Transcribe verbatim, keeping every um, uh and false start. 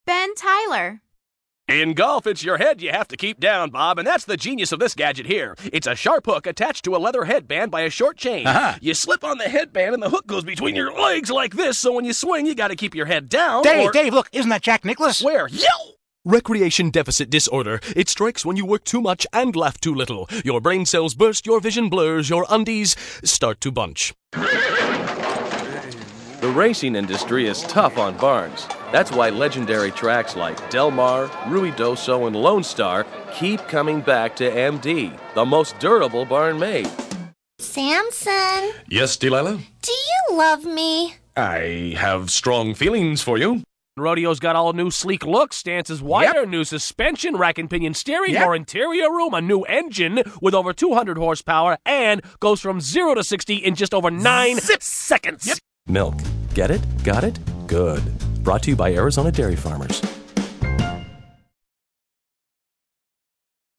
Ben Tyler. In golf, it's your head you have to keep down, Bob, and that's the genius of this gadget here. It's a sharp hook attached to a leather headband by a short chain. Uh-huh. You slip on the headband, and the hook goes between your legs like this, so when you swing, you got to keep your head down. Dave, or... Dave, look, isn't that Jack Nicklaus? Where? Yo! Recreation deficit disorder. It strikes when you work too much and laugh too little. Your brain cells burst, your vision blurs, your undies start to bunch. The racing industry is tough on barns. That's why legendary tracks like Del Mar, Ruidoso, and Lone Star keep coming back to M D, the most durable barn made. Samson, Yes, Delilah? do you love me? I have strong feelings for you. Rodeo's got all new sleek looks, stances wider, new suspension, rack and pinion steering, Yep. more interior room, a new engine with over two hundred horsepower, and goes from zero to sixty in just over nine Zip. seconds. Milk. Get it? Got it? Good. Brought to you by Arizona Dairy Farmers.